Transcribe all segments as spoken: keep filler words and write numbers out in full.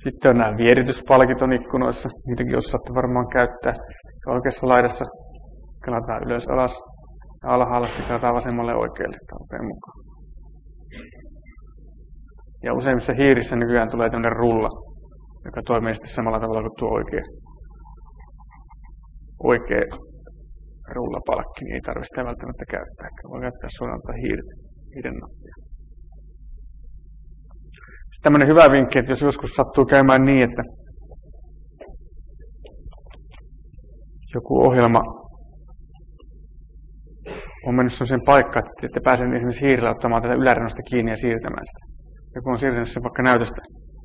Sitten on nämä vierityspalkiton ikkunoissa. Niitäkin osaatte varmaan käyttää. Oikeassa laidassa kelataan ylös alas ja alhaalla sitten kelataan vasemmalle ja oikealle tarpeen mukaan. Ja useimmissa hiirissä nykyään tulee tämmöinen rulla, joka toimii sitten samalla tavalla kuin tuo oikea, oikea rullapalkki, niin ei tarvitse sitä välttämättä käyttää. Voi käyttää suoraan tätä hiiren nappia. Tämmöinen hyvä vinkki, että jos joskus sattuu käymään niin, että joku ohjelma on mennyt sellaiseen paikkaan, että ette pääse esimerkiksi hiirillä ottamaan tätä ylärennosta kiinni ja siirtämään sitä. Joku on siirtänyt sen vaikka näytöstä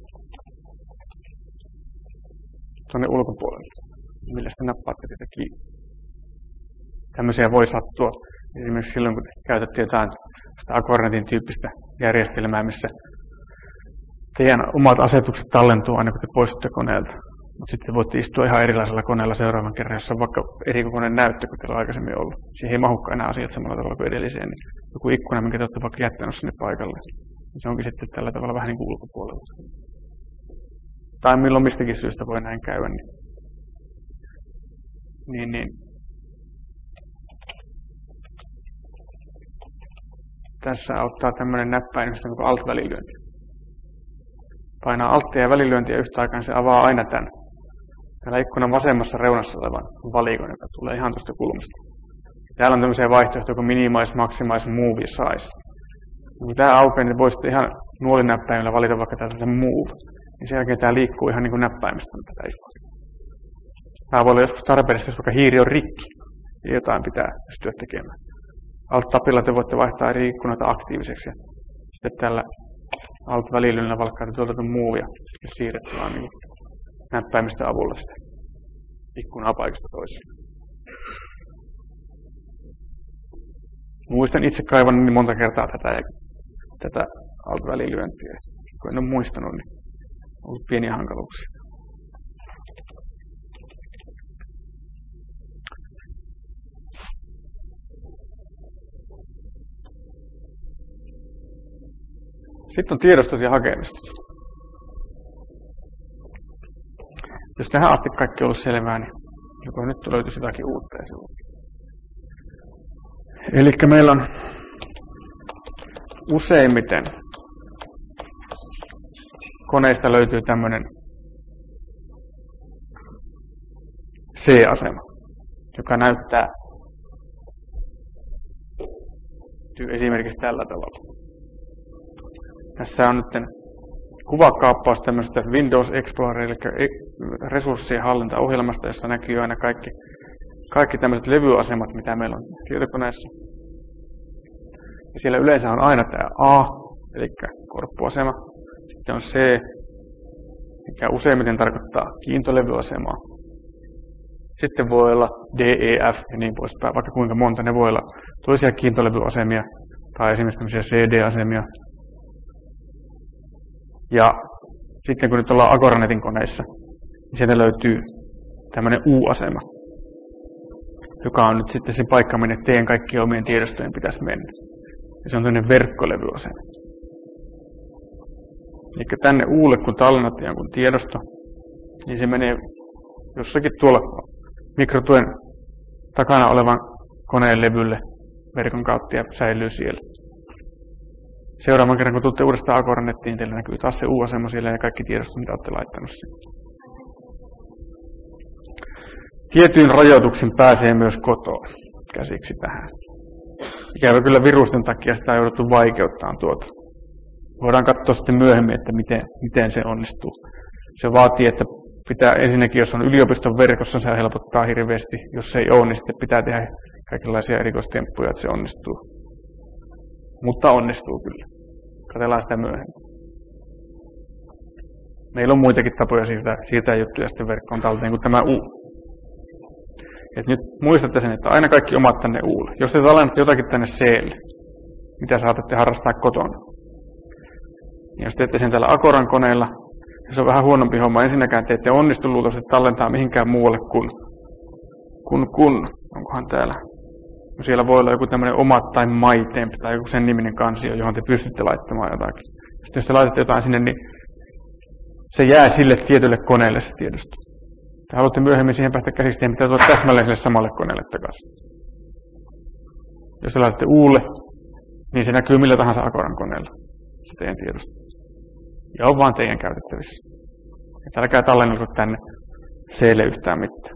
tuonne ulkopuolelle, millä sitten nappaatte sitä kiinni. Tämmöisiä voi sattua esimerkiksi silloin, kun käytätte jotain Acornetin tyyppistä järjestelmää, missä teidän omat asetukset tallentuu aina, kun te poistutte koneelta. Mutta sitten voitte istua ihan erilaisella koneella seuraavan kerran, jossa on vaikka eri kokoneen näyttö, kun teillä on aikaisemmin ollut. Siihen ei mahdukaan enää asiat samalla tavalla kuin edelliseen. Niin joku ikkuna, minkä te olette vaikka jättänyt sinne paikalle. Se onkin sitten tällä tavalla vähän niin kuin ulkopuolella. Tai milloin mistäkin syystä voi näin käydä. Niin, niin, niin. Tässä auttaa tämmöinen näppäin, kuin alt-välilyönti. Painaa alttia ja välilyöntiä yhtä aikaa, niin se avaa aina tämän. Täällä ikkunan vasemmassa reunassa olevan valikon, joka tulee ihan tuosta kulmasta. Täällä on tämmöisiä vaihtoehtoja kuin minimize, maximize, move ja size. Kun tämä aukeaa, niin voisitte ihan nuolinäppäimellä valita vaikka tällaisen move. Niin sen jälkeen tämä liikkuu ihan niin kuin näppäimistä tätä ikkunaa. Tämä voi olla joskus tarpeellista, jos vaikka hiiri on rikki ja jotain pitää pystyä tekemään. Alt-tapilla te voitte vaihtaa eri ikkunoita aktiiviseksi. Ja sitten tällä alt-välilyönnillä valkkaatte tuolta tuon move ja siirretty vaan niin näppäimistä avulla sitä ikkunaa paikasta toiseen. Muistan itse kaivan niin monta kertaa tätä, tätä alt-välilyöntiä. Kun en ole muistanut, niin on ollut pieniä hankaluuksia. Sitten on tiedostot ja hakemistot. Jos tähän asti kaikki on ollut selvää, niin joko nyt löytyisi jotakin uutta ja Eli meillä on useimmiten koneista löytyy tämmöinen C-asema, joka näyttää esimerkiksi tällä tavalla. Tässä on nyt kuvakaappaus tämmöistä Windows Explorer, eli resurssien hallintaohjelmasta, jossa näkyy aina kaikki, kaikki tämmöiset levyasemat, mitä meillä on tietokoneessa. Ja siellä yleensä on aina tämä A, eli korppuasema. Sitten on C, mikä useimmiten tarkoittaa kiintolevyasemaa. Sitten voi olla D, E, F ja niin poispäin, vaikka kuinka monta. Ne voi olla toisia kiintolevyasemia tai esimerkiksi tämmöisiä C D-asemia. Ja sitten kun nyt ollaan Acornetin koneissa, niin sieltä löytyy tämmöinen U-asema, joka on nyt sitten se paikka, minne teidän kaikkien omien tiedostojen pitäisi mennä. Ja se on tämmöinen verkkolevyasema. Eli tänne U:lle, kun tallennatte jonkun tiedosto, niin se menee jossakin tuolla mikrotuen takana olevan koneen levylle verkon kautta ja säilyy siellä. Seuraavan kerran, kun tulette uudestaan Acornettiin, teillä näkyy taas se U-asema siellä ja kaikki tiedostot, mitä olette laittanut sinne. Tietyin rajoituksin pääsee myös kotoa käsiksi tähän. Ikävä kyllä virusten takia sitä on jouduttu vaikeuttamaan tuota. Voidaan katsoa sitten myöhemmin, että miten, miten se onnistuu. Se vaatii, että pitää ensinnäkin, jos on yliopiston verkossa, se helpottaa hirveästi. Jos se ei ole, niin sitten pitää tehdä kaikenlaisia erikoistemppuja, että se onnistuu. Mutta onnistuu kyllä. Katsellaan sitä myöhemmin. Meillä on muitakin tapoja siirtää, siirtää juttuja sitten verkkoon talteen kuin tämä U. Et nyt muistatte sen, että aina kaikki omat tänne U:lle. Jos te tallennatte jotakin tänne C:lle, mitä saatatte harrastaa kotona. Niin jos teette sen täällä Acoran koneella, se on vähän huonompi homma. Ensinnäkään te ette onnistu luultavasti tallentaa mihinkään muualle kuin, kun, kun, onkohan täällä. No siellä voi olla joku tämmöinen omat tai MyTemp tai joku sen niminen kansio, johon te pystytte laittamaan jotakin. Sitten jos te laitatte jotain sinne, niin se jää sille tietylle koneelle se tiedosto. Te haluatte myöhemmin siihen päästä käsiksi, niin pitää tulla täsmälleen sille samalle koneelle takaisin. Jos te laitatte Ulle, niin se näkyy millä tahansa Agoran koneella, se teidän tiedosto. Ja on vaan teidän käytettävissä. Että älkää tallennelko tänne C:lle yhtään mitään.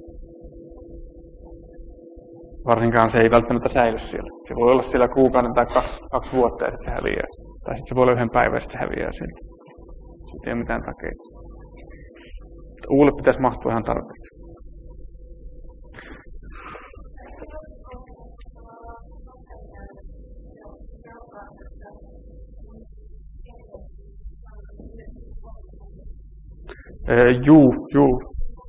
Varsinkaan se ei välttämättä säily siellä. Se voi olla siellä kuukauden tai kaksi, kaksi vuotta ja sitten se häviää. Tai sitten se voi olla yhden päivän ja sitten se häviää siellä. Siitä ei ole mitään takeita. Ulle pitäisi mahtua ihan tarpeeksi. Öö, juu, juu.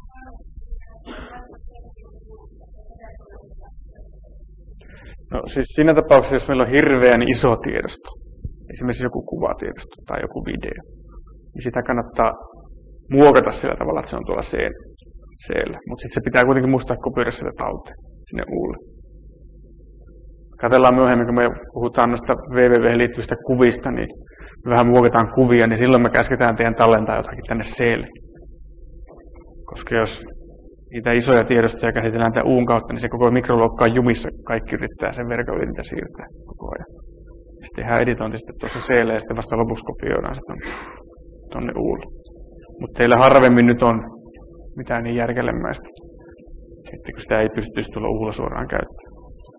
No siis siinä tapauksessa, jos meillä on hirveän iso tiedosto, esimerkiksi joku kuvatiedosto tai joku video, niin sitä kannattaa muokata sillä tavalla, että se on tuolla C:llä. Mutta sitten se pitää kuitenkin muistaa kopioida sitä talteen sinne Ulle. Katsellaan myöhemmin, kun me puhutaan noista W W W:hen liittyvistä kuvista, niin me vähän muokataan kuvia, niin silloin me käsketään teidän tallentaa jotakin tänne C:lle. Koska jos niitä isoja tiedostoja käsitellään tämän Uun kautta, niin se koko mikroluokka on jumissa. Kaikki yrittää sen verkon yli niitä siirtää koko ajan. Sitten tehdään editointi sitten tuossa C:lle ja sitten vasta lopuksi kopioidaan se tuonne Ulle. Mutta teillä harvemmin nyt on mitään niin järkelemäistä, että kun sitä ei pystyisi tulla Ulla suoraan käyttämään.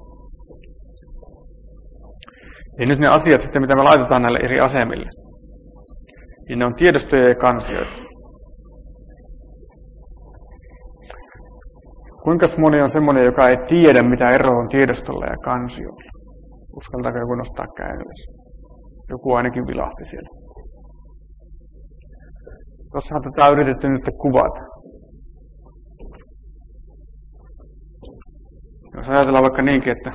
Ja nyt ne asiat sitten, mitä me laitetaan näille eri asemille, niin ne on tiedostoja ja kansioita. Kuinka moni on semmoinen, joka ei tiedä, mitä ero on tiedostolla ja kansiolla? Uskaltaako joku nostaa käyn ylös? Joku ainakin vilahti siellä. Tuossahan tätä on yritetty nyt kuvata. Jos ajatellaan vaikka niinkin, että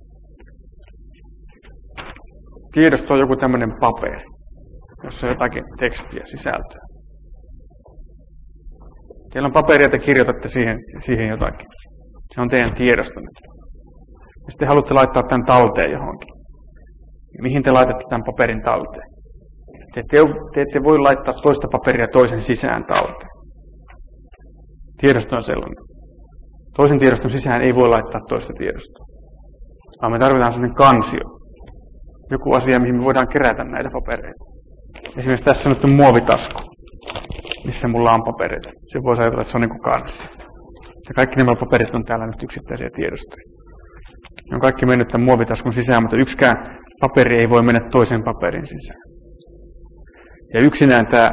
tiedosto on joku tämmöinen paperi, jossa on jotakin tekstiä, sisältöä. Teillä on paperi, ja te kirjoitatte siihen, siihen jotakin. Se on teidän tiedosto nyt. Ja sitten haluatte laittaa tämän talteen johonkin. Ja mihin te laitatte tämän paperin talteen? Te ette, te ette voi laittaa toista paperia toisen sisään talteen. Tiedosto on sellainen. Toisen tiedoston sisään ei voi laittaa toista tiedostoa. Vaan me tarvitaan sellainen kansio. Joku asia, mihin me voidaan kerätä näitä papereita. Esimerkiksi tässä on nyt muovitasku, missä mulla on papereita. Se voisi ajatella, että se on niin kuin kansio. Ja kaikki nämä paperit on täällä nyt yksittäisiä tiedostoja. Ne on kaikki mennyt tämän muovitaskun sisään, mutta yksikään paperi ei voi mennä toisen paperin sisään. Ja yksinään tämä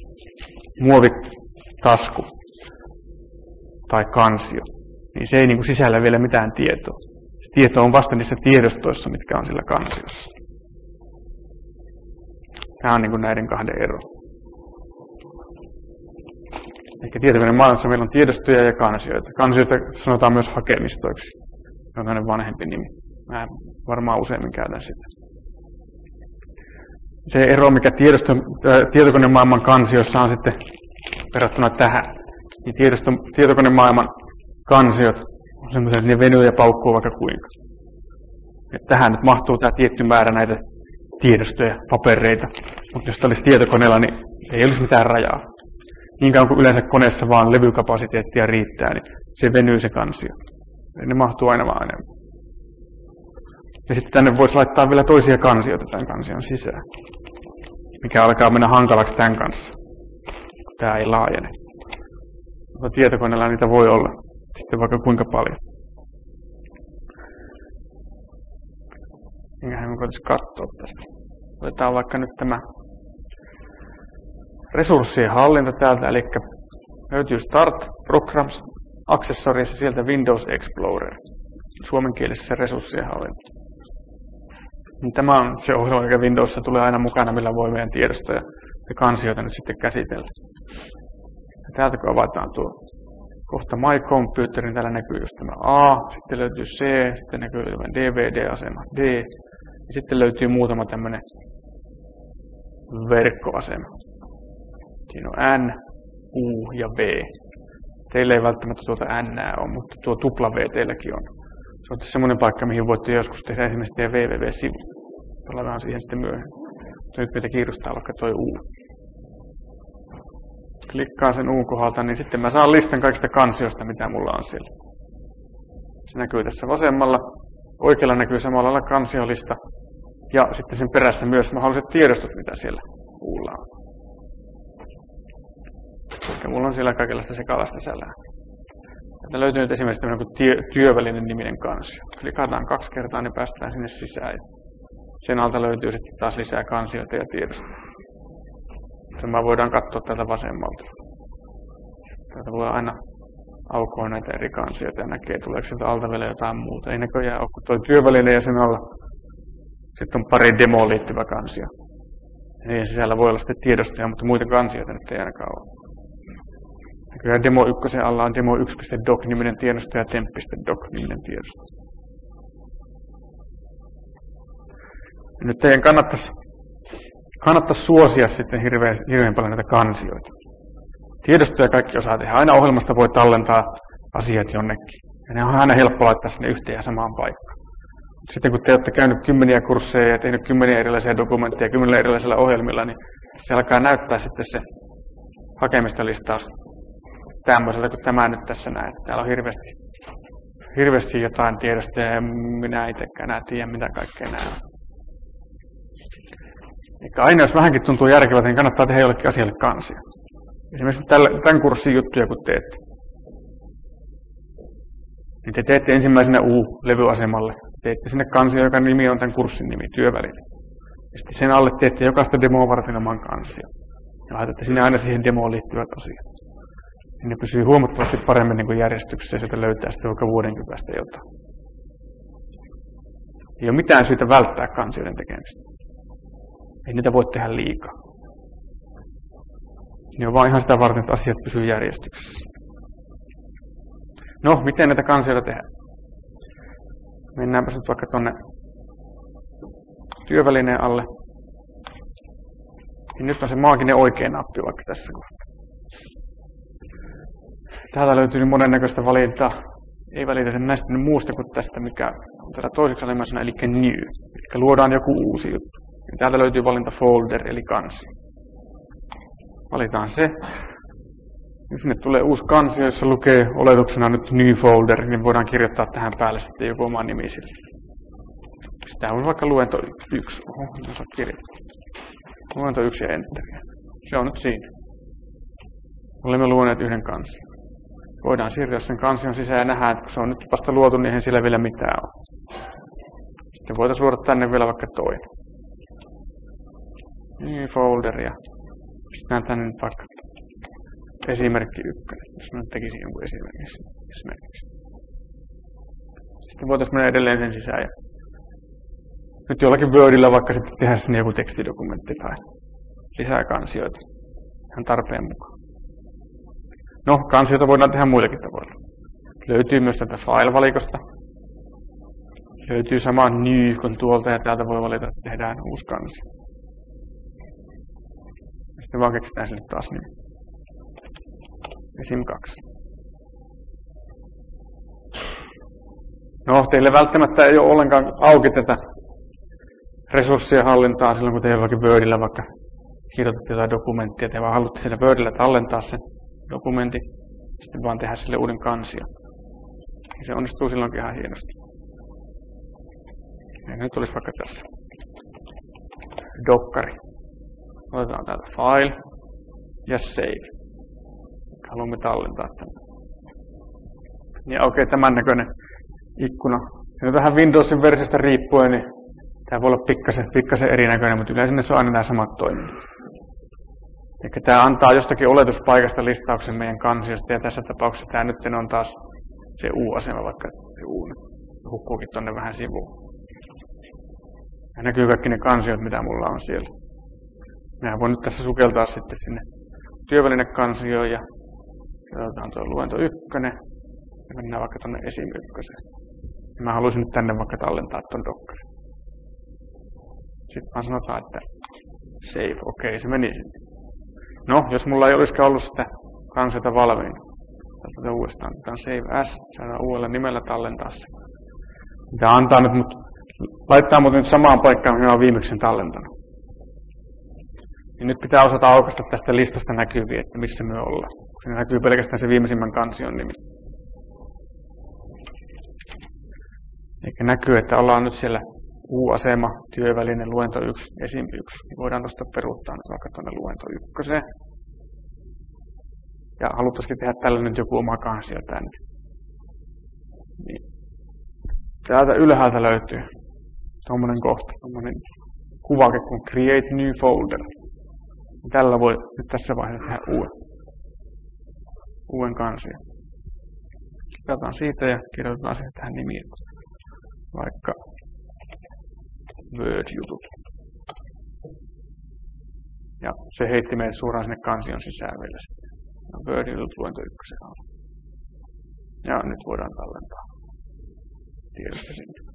muovitasku tai kansio, niin se ei niin kuin sisällä vielä mitään tietoa. Se tieto on vasta niissä tiedostoissa, mitkä on sillä kansiossa. Tämä on niin kuin näiden kahden ero. Ehkä tietokoneen maailmassa meillä on tiedostoja ja kansioita. Kansioita sanotaan myös hakemistoiksi. Se on tämmöinen vanhempi nimi. Mä varmaan useimmin käytän sitä. Se ero, mikä tiedosto, tietokoneen maailman kansioissa on sitten verrattuna tähän, niin tiedosto, tietokoneen maailman kansiot on semmoisia, että ne venyy ja paukkuu vaikka kuinka. Et tähän nyt mahtuu tämä tietty määrä näitä tiedostoja, papereita, mutta jos tämä olisi tietokoneella, niin ei olisi mitään rajaa. Niin kauan kuin yleensä koneessa vaan levykapasiteettia riittää, niin se venyy se kansio. Ja ne mahtuu aina vaan enemmän. Ja sitten tänne voisi laittaa vielä toisia kansioita tämän kansion sisään, mikä alkaa mennä hankalaksi tämän kanssa. Tämä ei laajene. Mutta tietokoneella niitä voi olla sitten vaikka kuinka paljon. Enköhän me voitaisiin katsoa tästä. Otetaan vaikka nyt tämä resurssien hallinta täältä, eli löytyy Start, Programs, Accessories ja sieltä Windows Explorer, suomenkielisessä resurssien hallinta. Tämä on se ohjelma, mikä Windowsissa tulee aina mukana, millä voi meidän tiedostoja ja kansioita nyt sitten käsitellä. Ja täältä kun avataan tuo kohta My Computer, niin täällä näkyy just tämä A, sitten löytyy C, sitten näkyy tämä D V D-asema D, ja sitten löytyy muutama tämmöinen verkkoasema. Siinä on N, U ja V. Teillä ei välttämättä tuota N ole, mutta tuo tupla V teilläkin on. Se on semmoinen paikka, mihin voitte joskus tehdä esimerkiksi teidän W W W-sivu. Palataan siihen sitten myöhemmin. Nyt meitä kiinnostaa vaikka tuo U. klikkaan sen uun kohdalta, niin sitten mä saan listan kaikista kansioista, mitä mulla on siellä. Se näkyy tässä vasemmalla. Oikealla näkyy samalla lailla kansiolista. Ja sitten sen perässä myös mahdolliset tiedostot, mitä siellä uulla on. Eli mulla on siellä kaikenlaista sekalaista sälää. Täältä löytyy nyt esimerkiksi tämmöinen kuin tie, työvälinen niminen kansio. Klikataan kaksi kertaa, niin päästään sinne sisään. Sen alta löytyy sitten taas lisää kansioita ja tiedostoja. Tämä voidaan katsoa täältä vasemmalta. Täältä voi aina aukoa näitä eri kansioita ja näkee, tuleeko sieltä alta vielä jotain muuta. Ei näköjään ole kuin tuo työväline ja sen alla. Sitten on pari demoon liittyvä kansio. Niiden sisällä voi olla sitten tiedostoja, mutta muita kansioita nyt ei ainakaan ole. Näköjään demo yksi alla on demo yksi piste doc-niminen tiedosto ja temp piste doc-niminen tiedosto. Ja nyt teidän kannattaisi, kannattaisi suosia sitten hirveän, hirveän paljon näitä kansioita. Tiedostoja kaikki osaa tehdä. Aina ohjelmasta voi tallentaa asiat jonnekin. Ja ne on aina helppo laittaa sinne yhteen ja samaan paikkaan. Sitten kun te olette käynyt kymmeniä kursseja ja tehnyt kymmeniä erilaisia dokumentteja kymmenillä erilaisilla ohjelmilla, niin se alkaa näyttää sitten se hakemistolistaus tämmöiseltä kuin tämä nyt tässä näin. Täällä on hirveästi, hirveästi jotain tiedostoja ja minä itsekään enää tiedä, mitä kaikkea nämä on. Eikä aina jos vähänkin tuntuu järkevältä, niin kannattaa tehdä jollekin asialle kansia. Esimerkiksi tämän kurssin juttuja kun teette. Niin te teette ensimmäisenä U-levyasemalle. Teette sinne kansia, joka nimi on tämän kurssin nimi, työväline. Ja sitten sen alle teette jokaista demoa varten oman kansia. Ja laitatte sinne aina siihen demoon liittyvät asiat. Niin ne pysyy huomattavasti paremmin niin kuin järjestyksessä ja sieltä löytää sitten vaikka vuodenkin päästä jotain. Ei ole mitään syytä välttää kansioiden tekemistä. Ei niitä voi tehdä liikaa. Ne on vaan ihan sitä varten, että asiat pysyy järjestyksessä. No, miten näitä kansioita tehdään? Mennäänpä nyt vaikka tuonne työvälineen alle. Ja nyt on se maaginen oikea nappi vaikka tässä kohtaa. Täältä löytyy monennäköistä valintaa. Ei välitetä näistä muusta kuin tästä, mikä on täällä toiseksi alemmassa, eli new. Eli luodaan joku uusi juttu. Ja täältä löytyy valinta folder, eli kansi. Valitaan se. Ja sinne tulee uusi kansio, jossa lukee oletuksena nyt new folder, niin voidaan kirjoittaa tähän päälle sitten joku oma nimi sille. Sitä on vaikka luento yksi. Oho, en osaa kirjoittaa. Luento yksi ja enter. Se on nyt siinä. Olemme luoneet yhden kansion. Voidaan siirtyä sen kansion sisään ja nähdään, että kun se on nyt vasta luotu, niin eihän siellä vielä mitään ole. Sitten voitaisiin luoda tänne vielä vaikka toinen. New folder ja pistetään tänne nyt vaikka esimerkki ykkönen, jos mä nyt tekisin jonkun esimerkiksi. Sitten voitaisiin mennä edelleen sen sisään. Ja nyt jollakin Wordillä vaikka sitten tehdä sinne joku tekstidokumentti tai lisää kansioita ihan tarpeen mukaan. No, kansioita voidaan tehdä muillakin tavoilla. Löytyy myös tätä file-valikosta. Löytyy sama new kuin tuolta ja täältä voi valita, että tehdään uusi kansio. Sitten vaan keksitään sille taas nimi. Esim kaksi. No, teille välttämättä ei ole ollenkaan auki tätä resurssien hallintaa silloin, kun te jollakin Wordillä vaikka kirjoitatte jotain dokumenttia, te vaan haluatte siellä Wordillä tallentaa sen dokumentin, sitten vaan tehdä sille uuden kansio. Ja se onnistuu silloinkin ihan hienosti. Ja nyt olisi vaikka tässä dokkari. Otetaan täältä file ja save. Haluamme tallentaa tänne. Niin aukeaa tämän näköinen ikkuna. Ja tähän Windowsin versiosta riippuen, niin tämä voi olla pikkasen, pikkasen erinäköinen, mutta yleensä ne on aina nämä samat toiminnot. Eli tämä antaa jostakin oletuspaikasta listauksen meidän kansiosta, ja tässä tapauksessa tämä nyt on taas se U-asema, vaikka se U hukkuukin tuonne vähän sivuun. Ja näkyy kaikki ne kansiot, mitä mulla on siellä. Minä voin nyt tässä sukeltaa sitten sinne työvälinekansioon, ja otetaan tuo luento ykkönen, ja mennään vaikka tuonne esim. Ykköseen. Ja mä haluaisin nyt tänne vaikka tallentaa tuon dokkarin. Sitten vaan sanotaan, että save, okei, okay, se meni sinne. No, jos mulla ei olisikaan ollut sitä kansiota valmiina. Tätä uudestaan. Tämä on save as, saadaan uudella nimellä tallentaa se. Tämä antaa nyt, mut, laittaa mut nyt samaan paikkaan, mihin olen viimeksi tallentanut. niin nyt pitää osata aukaista tästä listasta näkyviä, että missä me ollaan. Siinä näkyy pelkästään se viimeisimmän kansion nimi. Eikä näkyy, että ollaan nyt siellä U-asema, työväline, luento yksi, esim. yksi. Niin voidaan tuosta peruuttaa nyt vaikka tuonne luento ykköseen. Ja haluttaisikin tehdä tällä nyt joku oma kansio tänne. Niin. Täältä ylhäältä löytyy tuommoinen kohta, tuommoinen kuvake kuin Create New Folder. Tällä voi nyt tässä vaiheessa tehdä uuden, uuden kansion. Kirjoitetaan siitä ja kirjoitetaan siihen tähän nimiin. Vaikka Word-jutut. Ja se heitti meidät suoraan sinne kansion sisään vielä sitten. Word-jutut luento ykkösen alla. Ja nyt voidaan tallentaa tiedosta sinne.